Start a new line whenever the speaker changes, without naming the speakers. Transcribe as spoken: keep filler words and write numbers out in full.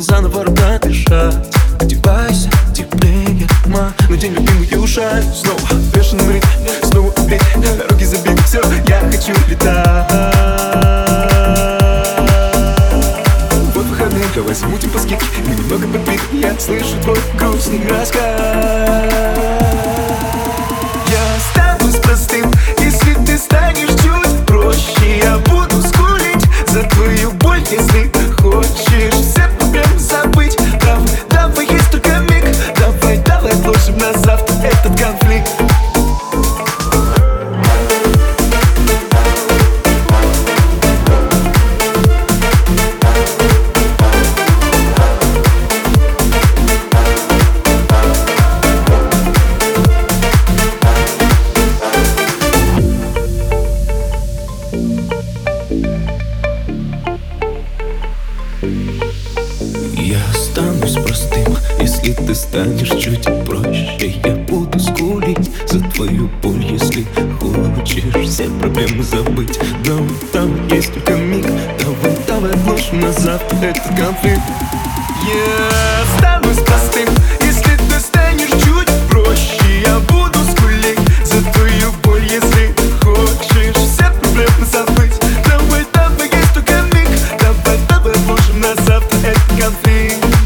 заново рано дышать. Одевайся теплее, ма, надень любимую шаль. Снова в бешеном ритме, снова ведь дороги забиты, все, я хочу летать. Вот выходные, давай замутим по скидке, мы немного подпит, я слышу твой грустный рассказ. Я останусь простым, если ты станешь чуть проще. Я буду скулить за твою боль, если хочешь все проблемы забыть. Давай, давай, есть только миг, давай, давай отложим на завтра этот конфликт.
Я останусь простым, если ты станешь чуть проще. Я буду скулить за твою боль, если хочешь все проблемы забыть. Но там есть только миг, давай, давай отложим на завтра этот конфликт.
Я останусь простым, если ты станешь чуть проще. Я буду скулить за твою боль, если хочешь все проблемы забыть. Давай, давай, есть только миг, давай, давай отложим на завтра этот конфликт.